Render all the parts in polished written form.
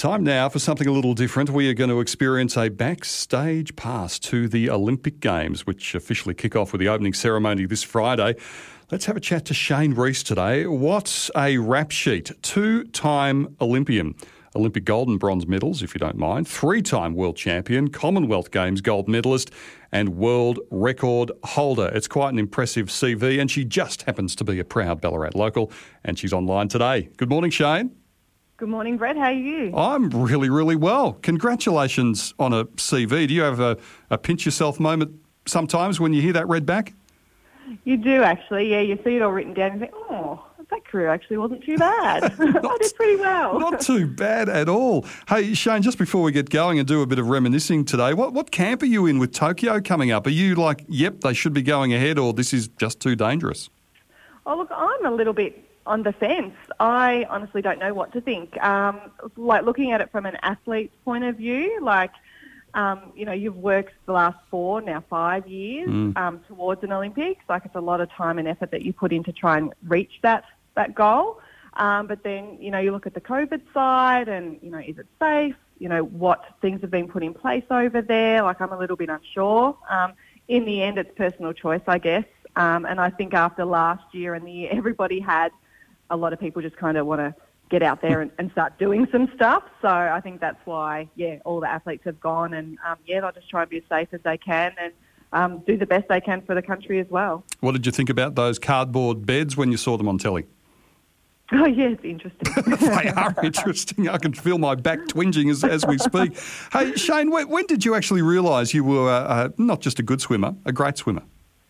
Time now for something a little different. We are going to experience a backstage pass to the Olympic Games, which officially kick off with the opening ceremony this Friday. Let's have a chat to Shane Reese today. What a rap sheet. Two-time Olympian. Olympic gold and bronze medals, if you don't mind. Three-time world champion, Commonwealth Games gold medalist and world record holder. It's quite an impressive CV, and she just happens to be a proud Ballarat local, and she's online today. Good morning, Shane. Good morning, Brett. How are you? I'm really, really well. Congratulations on a CV. Do you have a pinch yourself moment sometimes when you hear that read back? You do, actually. Yeah, you see it all written down and you think, oh, that career actually wasn't too bad. I did pretty well. Not too bad at all. Hey, Shane, just before we get going and do a bit of reminiscing today, what camp are you in with Tokyo coming up? Are you like, yep, they should be going ahead, or this is just too dangerous? Oh, look, I'm a little bit on the fence. I honestly don't know what to think. Like looking at it from an athlete's point of view, you've worked the last 5 years towards an Olympics. Like, it's a lot of time and effort that you put in to try and reach that goal. But then, you look at the COVID side and, is it safe? What things have been put in place over there? Like, I'm a little bit unsure. In the end, it's personal choice, I guess. And I think after last year and the year everybody had, a lot of people just kind of want to get out there and start doing some stuff. So I think that's why, all the athletes have gone and, they'll just try and be as safe as they can and do the best they can for the country as well. What did you think about those cardboard beds when you saw them on telly? Oh, yeah, it's interesting. They are interesting. I can feel my back twinging as we speak. Hey, Shane, when did you actually realise you were not just a good swimmer, a great swimmer?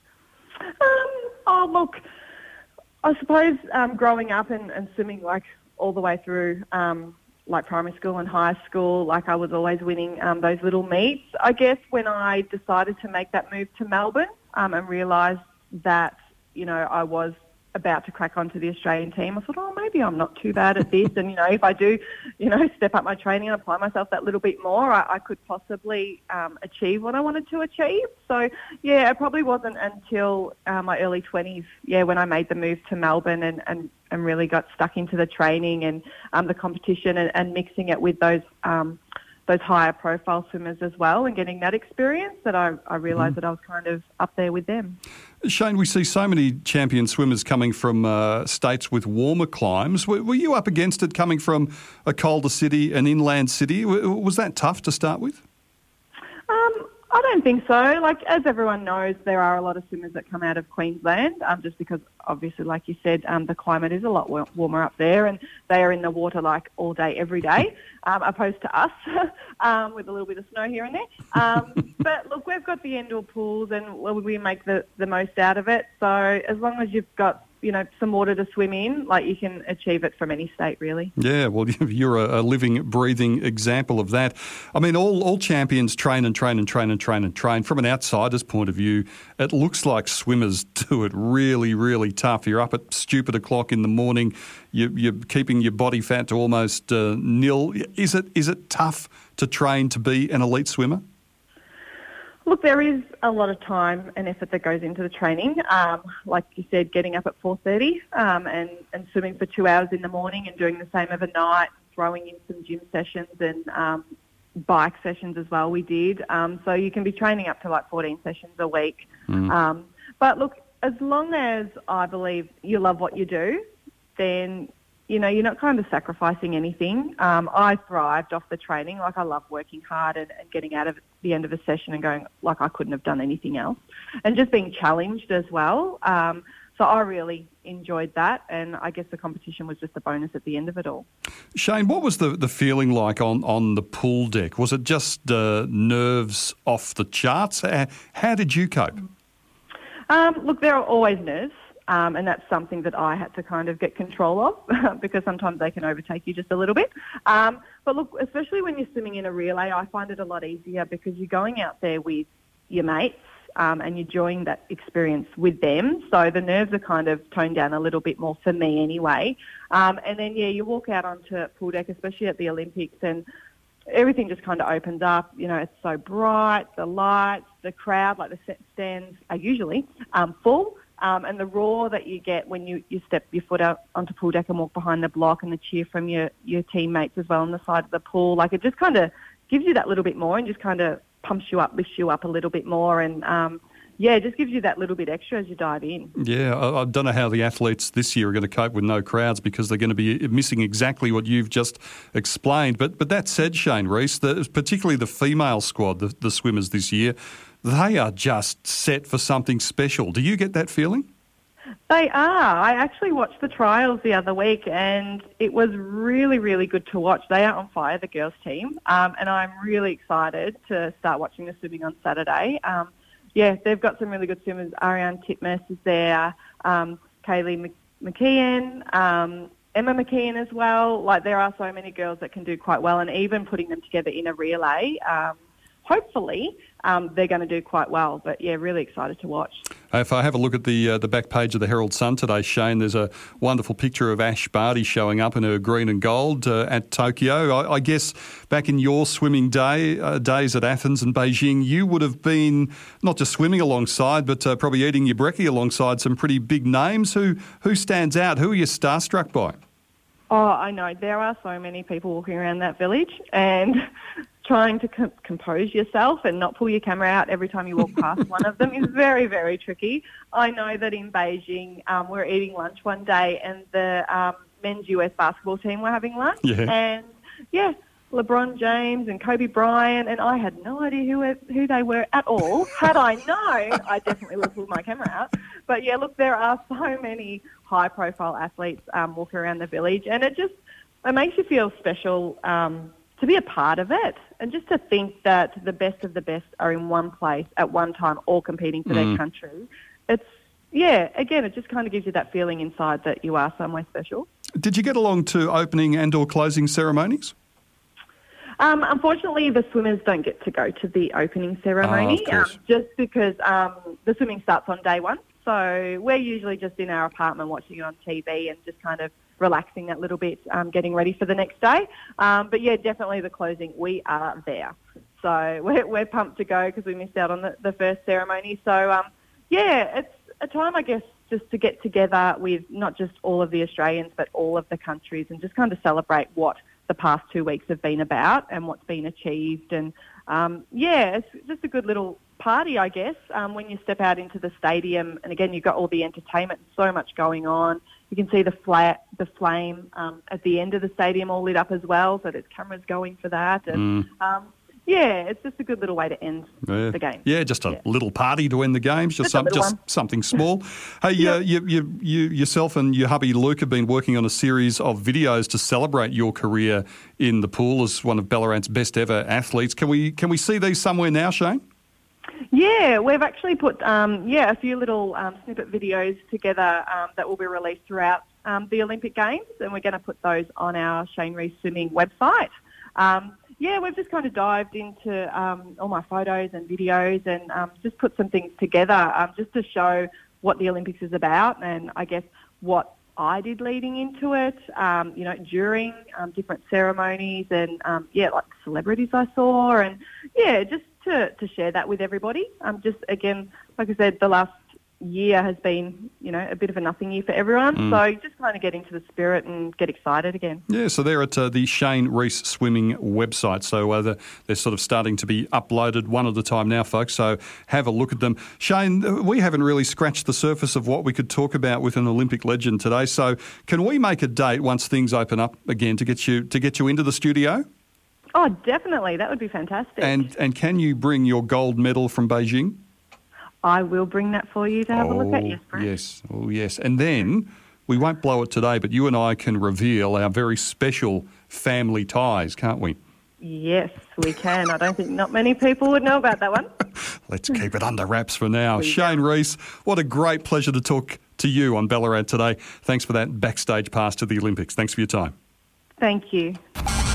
Look, I suppose growing up and swimming like all the way through like primary school and high school, like I was always winning those little meets. I guess when I decided to make that move to Melbourne and realised that, I was about to crack onto the Australian team, I thought, maybe I'm not too bad at this. And, if I do, step up my training and apply myself that little bit more, I could possibly achieve what I wanted to achieve. So, it probably wasn't until my early 20s, when I made the move to Melbourne and really got stuck into the training and the competition and mixing it with those higher profile swimmers as well and getting that experience that I realised that I was kind of up there with them. Shane, we see so many champion swimmers coming from states with warmer climes. Were you up against it coming from a colder city, an inland city? Was that tough to start with? I don't think so. Like, as everyone knows, there are a lot of swimmers that come out of Queensland just because, obviously, like you said, the climate is a lot warmer up there and they are in the water like all day, every day, opposed to us with a little bit of snow here and there. But, look, we've got the indoor pools and we make the most out of it. So as long as you've got some water to swim in, like, you can achieve it from any state, really. Yeah, well, you're a living, breathing example of that. I mean, all champions train and train and train and train and train. From an outsider's point of view, it looks like swimmers do it really, really tough. You're up at stupid o'clock in the morning. You're keeping your body fat to almost nil. Is it tough to train to be an elite swimmer? Look, there is a lot of time and effort that goes into the training. Like you said, getting up at 4:30 and swimming for 2 hours in the morning and doing the same overnight, throwing in some gym sessions and bike sessions as well we did. So you can be training up to like 14 sessions a week. But look, as long as I believe you love what you do, then you're not kind of sacrificing anything. I thrived off the training. Like, I love working hard and getting out of the end of a session and going, like, I couldn't have done anything else. And just being challenged as well. So I really enjoyed that. And I guess the competition was just a bonus at the end of it all. Shane, what was the feeling like on the pool deck? Was it just nerves off the charts? How did you cope? Look, there are always nerves. And that's something that I had to kind of get control of because sometimes they can overtake you just a little bit. But look, especially when you're swimming in a relay, I find it a lot easier because you're going out there with your mates and you're enjoying that experience with them. So the nerves are kind of toned down a little bit more for me anyway. And then, you walk out onto pool deck, especially at the Olympics, and everything just kind of opens up. It's so bright, the lights, the crowd, like the stands are usually full. And the roar that you get when you step your foot out onto pool deck and walk behind the block, and the cheer from your teammates as well on the side of the pool, like it just kind of gives you that little bit more and just kind of pumps you up, lifts you up a little bit more, and it just gives you that little bit extra as you dive in. Yeah, I don't know how the athletes this year are going to cope with no crowds, because they're going to be missing exactly what you've just explained. But that said, Shane Rees, particularly the female squad, the swimmers this year, they are just set for something special. Do you get that feeling? They are. I actually watched the trials the other week, and it was really, really good to watch. They are on fire, the girls' team, and I'm really excited to start watching the swimming on Saturday. They've got some really good swimmers. Ariane Titmus is there, Kaylee McKeon, Emma McKeon as well. Like, there are so many girls that can do quite well, and even putting them together in a relay, hopefully they're going to do quite well. But, really excited to watch. If I have a look at the back page of the Herald Sun today, Shane, there's a wonderful picture of Ash Barty showing up in her green and gold at Tokyo. I guess back in your swimming days at Athens and Beijing, you would have been not just swimming alongside, but probably eating your brekkie alongside some pretty big names. Who stands out? Who are you starstruck by? Oh, I know. There are so many people walking around that village, and trying to compose yourself and not pull your camera out every time you walk past one of them is very, very tricky. I know that in Beijing, we were eating lunch one day, and the men's US basketball team were having lunch. Yeah. And, LeBron James and Kobe Bryant, and I had no idea who they were at all. Had I known, I definitely would have pulled my camera out. But, look, there are so many high-profile athletes walking around the village, and it makes you feel special to be a part of it, and just to think that the best of the best are in one place at one time, all competing for their country. It just kind of gives you that feeling inside that you are somewhere special. Did you get along to opening and or closing ceremonies? Unfortunately, the swimmers don't get to go to the opening ceremony, just because the swimming starts on day one. So we're usually just in our apartment watching it on TV and just kind of relaxing that little bit, getting ready for the next day. But definitely the closing, we are there. So we're pumped to go because we missed out on the first ceremony. So, it's a time, I guess, just to get together with not just all of the Australians, but all of the countries, and just kind of celebrate what the past 2 weeks have been about and what's been achieved. And, it's just a good little party, I guess, when you step out into the stadium. And again, you've got all the entertainment, so much going on. You can see the flame at the end of the stadium all lit up as well, so there's cameras going for that. And it's just a good little way to end the game. Yeah, just a little party to end the games, just something small. Hey, you yourself and your hubby Luke have been working on a series of videos to celebrate your career in the pool as one of Ballarat's best ever athletes. Can we see these somewhere now, Shane? Yeah, we've actually put a few little snippet videos together that will be released throughout the Olympic Games, and we're going to put those on our Shane Rees Swimming website. We've just kind of dived into all my photos and videos and just put some things together just to show what the Olympics is about, and I guess what I did leading into it, during different ceremonies, and like celebrities I saw, and just to share that with everybody. Just again, like I said, the last year has been, a bit of a nothing year for everyone. So just kind of get into the spirit and get excited again. Yeah, so they're at the Shane Rees Swimming website. So they're sort of starting to be uploaded one at a time now, folks. So have a look at them. Shane, we haven't really scratched the surface of what we could talk about with an Olympic legend today. So can we make a date once things open up again to get you into the studio? Oh, definitely. That would be fantastic. And can you bring your gold medal from Beijing? I will bring that for you to have a look at, yes, Brett. Yes. Oh, yes. And then we won't blow it today, but you and I can reveal our very special family ties, can't we? Yes, we can. I don't think not many people would know about that one. Let's keep it under wraps for now. Shane Rees, what a great pleasure to talk to you on Ballarat today. Thanks for that backstage pass to the Olympics. Thanks for your time. Thank you.